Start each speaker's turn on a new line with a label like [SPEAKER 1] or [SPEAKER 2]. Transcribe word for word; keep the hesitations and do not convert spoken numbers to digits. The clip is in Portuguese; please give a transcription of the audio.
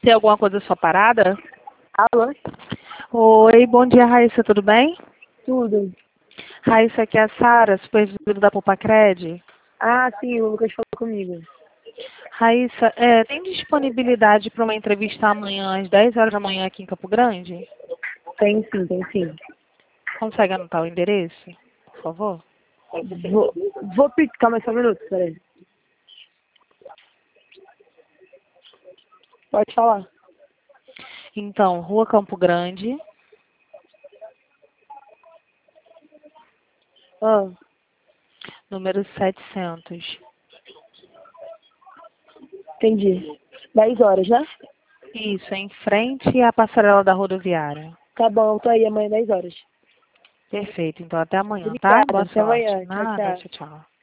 [SPEAKER 1] Tem alguma coisa só parada?
[SPEAKER 2] Alô?
[SPEAKER 1] Oi, bom dia, Raíssa, tudo bem?
[SPEAKER 2] Tudo.
[SPEAKER 1] Raíssa, aqui é a Sara, supervisora da Popacred.
[SPEAKER 2] Ah, sim, o Lucas falou comigo.
[SPEAKER 1] Raíssa, é, tem disponibilidade para uma entrevista amanhã às dez horas da manhã aqui em Campo Grande?
[SPEAKER 2] Tem sim, tem sim.
[SPEAKER 1] Consegue anotar o endereço, por favor?
[SPEAKER 2] Vou, vou pedir, calma só um minuto, peraí. Pode falar.
[SPEAKER 1] Então, Rua Campo Grande,
[SPEAKER 2] Ah,
[SPEAKER 1] número setecentos.
[SPEAKER 2] entendi. dez horas, né?
[SPEAKER 1] Isso, em frente à passarela da rodoviária.
[SPEAKER 2] Tá bom, tô aí amanhã dez horas.
[SPEAKER 1] Perfeito, então até amanhã, tá?
[SPEAKER 2] Obrigada,
[SPEAKER 1] Boa
[SPEAKER 2] até
[SPEAKER 1] sorte.
[SPEAKER 2] amanhã. Tchau,
[SPEAKER 1] Nada,
[SPEAKER 2] tchau.
[SPEAKER 1] tchau, tchau.